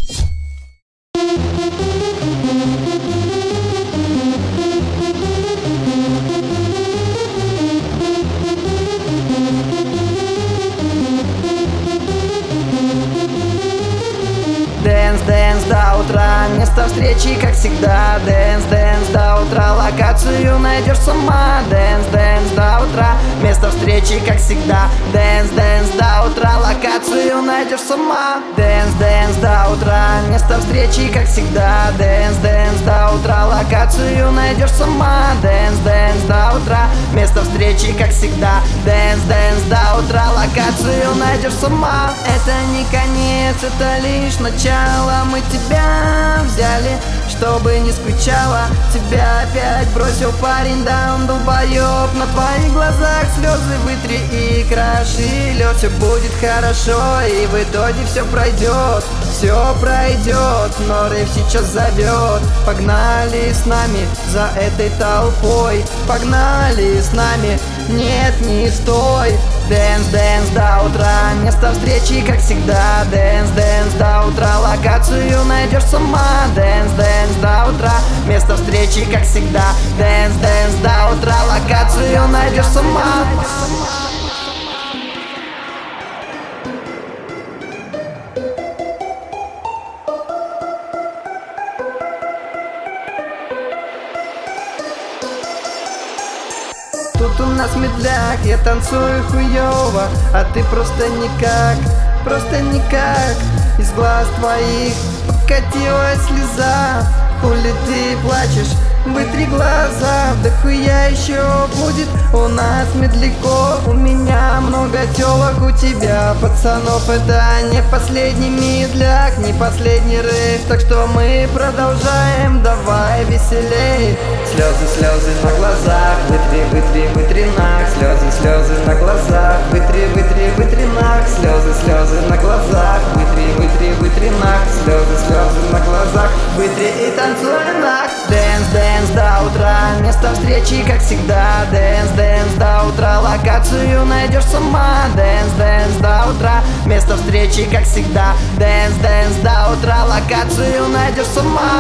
Дэнс, дэнс до утра, место встречи, как всегда. Дэнс, дэнс до утра, локацию найдешь сама. Дэнс, дэнс до утра, место встречи, как всегда. Дэнс, дэнс до утра, локацию найдешь сама. Дэнс, дэнс до утра, место встречи, как всегда. Дэнс, дэнс до утра, локацию найдешь сама. Дэнс, дэнс до утра, место встречи, как всегда. Дэнс, дэнс до утра, локацию найдешь сама. Это не конец, это лишь начало. Мы тебя взяли, чтобы не скучала. Тебя опять бросил парень, да он долбоёб. На твоих глазах слезы вытри и кроши лед. Все будет хорошо, и в итоге все пройдет. Все пройдет, но рейв сейчас зовет. Погнали с нами за этой толпой. Погнали с нами, нет, не стой. Дэнс, дэнс до утра, место встречи, как всегда. Дэнс, дэнс до утра, локацию найдешь сама. Дэнс, дэнс до утра, место встречи, как всегда. Дэнс, дэнс до утра, локацию найдешь сама. Тут у нас медляк, я танцую хуёво, а ты просто никак, просто никак. Из глаз твоих покатилась слеза. Хули ты плачешь, вытри глаза. Да хуя еще будет у нас медляков. У меня много тёлок, у тебя пацанов. Это не последний медляк, не последний рейв. Так что мы продолжаем, давай веселей. Слезы, слезы на глазах, вытри, вытри, вытри нах. Слезы, слезы на глазах, вытри, вытри, вытри нах. Слезы, слезы на глазах, вытри, вытри, вытри нах. Слезы, слезы на глазах, вытри и танцуй нах. Дэнс, дэнс до утра, место встречи, как всегда. Дэнс, дэнс до утра, локацию найдешь сама. Дэнс, дэнс до утра, место встречи, как всегда. Дэнс, дэнс до утра, локацию найдешь сама.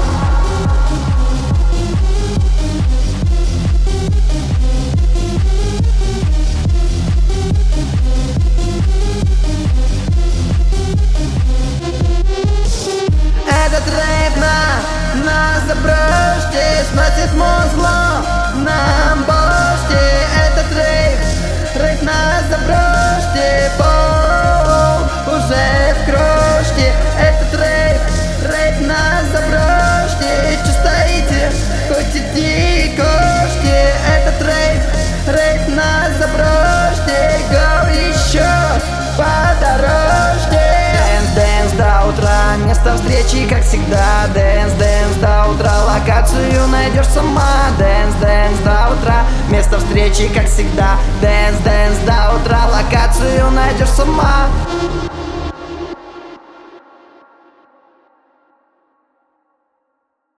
Этот рейв на заброшке сносит мозгло нам бошки. Этот рейв на заброшке, пол уже в крошке. Этот рейв на заброшке. Че стоите, хоть иди кошки. Этот рейв на заброшке. Go еще по дорожке. Дэнс до утра, место встречи, как всегда. Дэнс, дэнс до утра, локацию найдешь сама. Дэнс, дэнс до утра, место встречи, как всегда. Дэнс, дэнс до утра, локацию найдешь сама.